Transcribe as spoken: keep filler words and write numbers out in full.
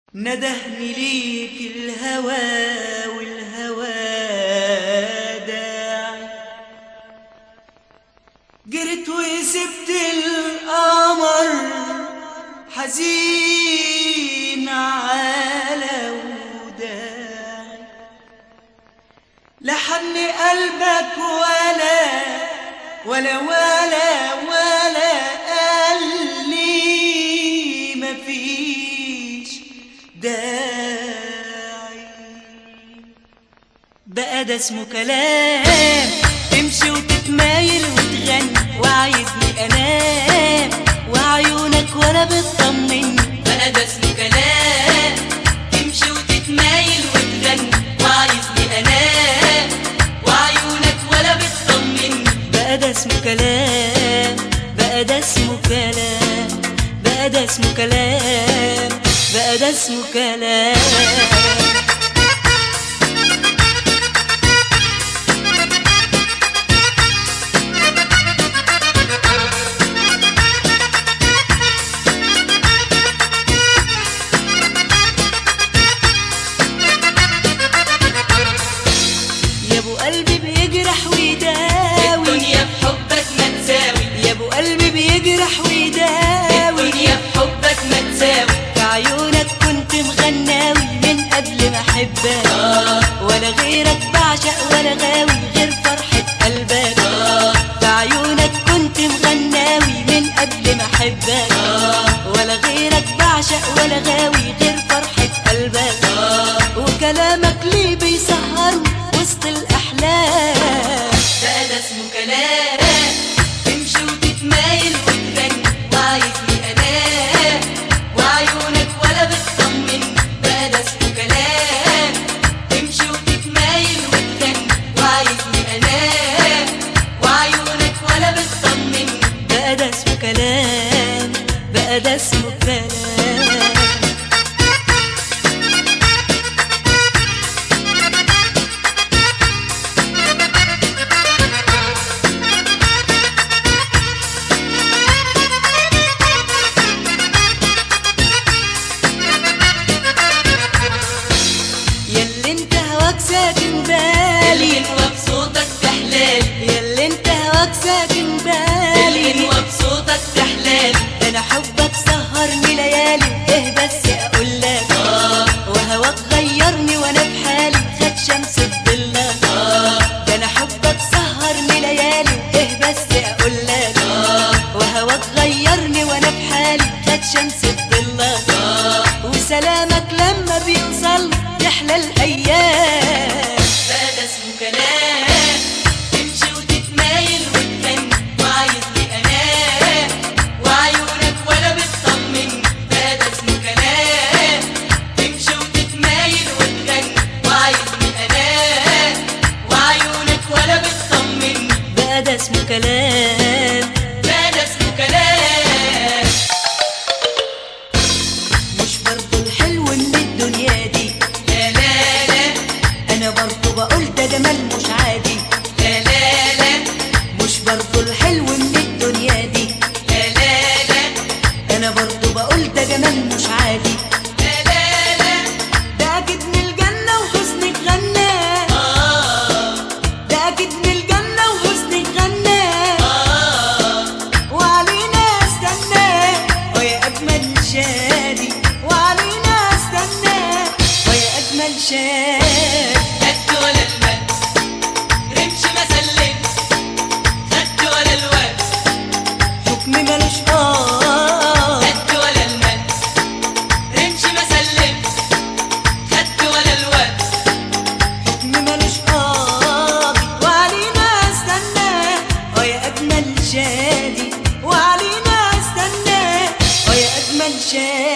ندهني ليك الهوى والهوى داعي، جريت وسبت القمر حزين على وداعي، لحن قلبك ولا ولا ولا ولا قال لي مفيش داعي. بقى ده اسمه كلام تمشي وتتمايل وتغني وعايزني انام وعيونك ولا بتطمني. بقى ده اسمه كلام تمشي وتتمايل وتغني وعايزني انام وعيونك ولا بتطمني. بقى ده اسمه كلام بقى ده اسمه كلام بقى ده اسمه كلام بقى ده اسمه كلام. يا ابو قلبي بيجرح ويداوي الدنيا بحبك ما تساوي. يا ابو قلبي بيجرح ويداوي الدنيا بحبك ما تساوي. في عيونك كنت مغناوي من قبل ما احبك آه ولا غيرك بعشق ولا غاوي غير فرحة قلبك. آه في عيونك كنت مغناوي من قبل ما احبك آه ولا غيرك بعشق ولا غاوي غير فرحة قلبك. آه وكلامك ليه بيسهر وسط الأحلام. بقى ده اسمه كلام تمشي وتتمايل وتغني وعايزني انام وعيونك ولا بتطمني. بقى ده اسمه كلام تمشي وتتمايل وتغني وعايزني انام وعيونك ولا بتطمني. بقى ده اسمه كلام بقى ده اسمه كلام. ياللي انت هواك ساكن بالي الغنوة بصوتك تحلالي. ياللي انت هواك ساكن بالي الغنوة بصوتك تحلالي. ده انا حبك سهرني ليالي ايه بس اقولك آه وهواك غيرني وانا بحالي خد شمس الضلة. آه ده انا حبك سهرني ليالي ايه بس اقولك آه وهواك غيرني وانا بحالي خد شمس الضلة. آه وسلامك لما بيوصل يحلى الايام. بقى ده اسمه كلام تمشي وتتمايل وتغني وعايزني انام وعيونك ولا بتطمني. بقى ده اسمه كلام تمشي وتتمايل وتغني وعايزني انام وعيونك ولا بتطمني. بقى ده اسمه كلام بقى ده اسمه كلام. مش برضو الحلو من الدنيا دي لا لا لا انا برضو بقول ده جمال مش عادي. لا لا لا مش برضو الحلو من الدنيا دي لا لا لا انا برضو بقول ده جمال مش عادي. لا لا لا ده اكيد من الجنة وحسنك غنى آه ده اكيد من الجنة وحسنك غنى آه وعلينا استنى ويا اجمل شادي وعلينا استنى ويا اجمل شادي. خدت ولا المد رمش ما سلمت. خدت ولا الوقت حكم ملوش اه خدت ولا المد رمش ما سلمت. خدت ولا الوقت حكم ملوش قاضي وعلينا استنى ويا اجمل شادي وعلينا استنى ويا اجمل شادي.